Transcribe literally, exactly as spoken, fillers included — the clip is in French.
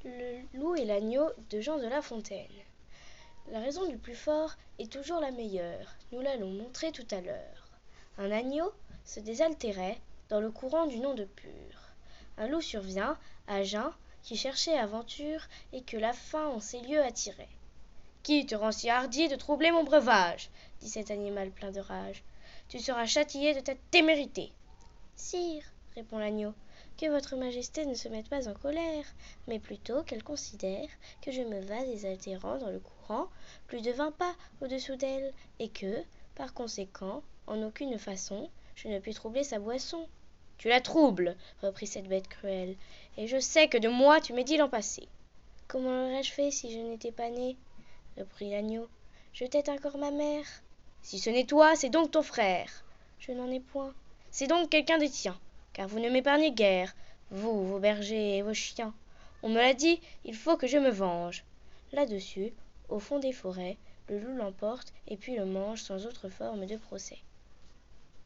Le loup et l'agneau de Jean de La Fontaine. La raison du plus fort est toujours la meilleure, nous l'allons montrer tout à l'heure. Un agneau se désaltérait dans le courant du nom de Pur. Un loup survient, à jeun, qui cherchait aventure et que la faim en ces lieux attirait. « Qui te rend si hardi de troubler mon breuvage ?» dit cet animal plein de rage. « Tu seras châtié de ta témérité. »« Sire, répond l'agneau, que votre majesté ne se mette pas en colère, mais plutôt qu'elle considère que je me vas désaltérant dans le courant plus de vingt pas au-dessous d'elle, et que, par conséquent, en aucune façon, je ne puis troubler sa boisson. »« Tu la troubles, reprit cette bête cruelle, et je sais que de moi tu m'es dit l'an passé. »« Comment l'aurais-je fait si je n'étais pas né ?» reprit l'agneau. « Je tette encore ma mère. »« Si ce n'est toi, c'est donc ton frère. »« Je n'en ai point. »« C'est donc quelqu'un des tiens, car vous ne m'épargnez guère, vous, vos bergers et vos chiens. On me l'a dit, il faut que je me venge. » Là-dessus, au fond des forêts, le loup l'emporte et puis le mange sans autre forme de procès.